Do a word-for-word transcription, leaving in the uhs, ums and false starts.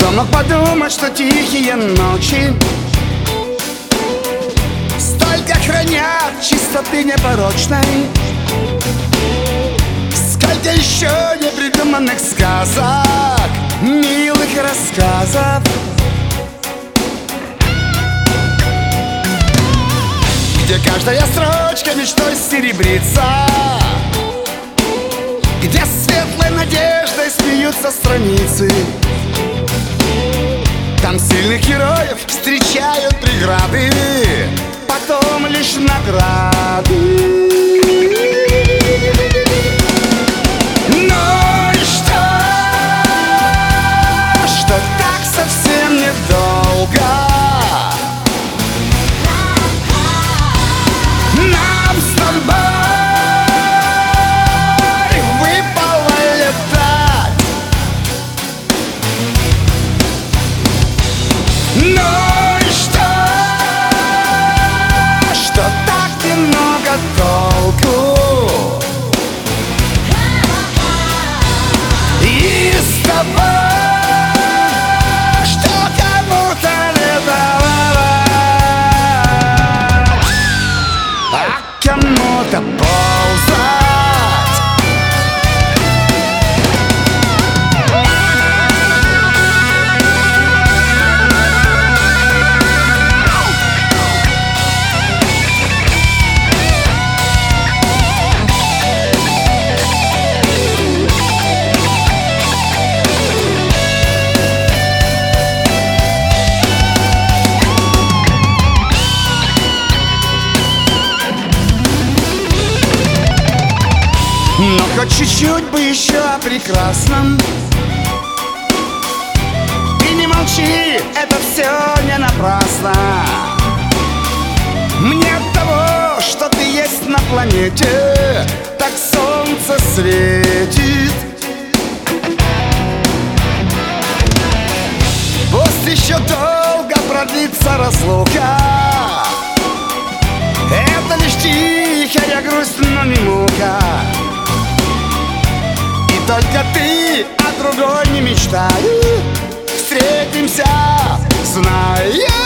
Кто мог подумать, что тихие ночи столько хранят чистоты непорочной? Сколько еще непридуманных сказок, милых рассказов, где каждая строчка мечтой серебрится, где светлой надеждой смеются страницы. Там сильных героев встречают преграды, потом лишь награды. Ну и что, что так совсем недолго нам с тобой выпало летать. Ну и что, что так немного толку и с тобой, что кому-то летать, а кому-то ползать. Но хоть чуть-чуть бы еще о прекрасном. Ты не молчи, это все не напрасно. Мне от того, что ты есть на планете, так солнце светит. Пусть еще долго продлится разлука, это лишь тихая грусть, но не мука. И только ты о другой не мечтай. Встретимся, зная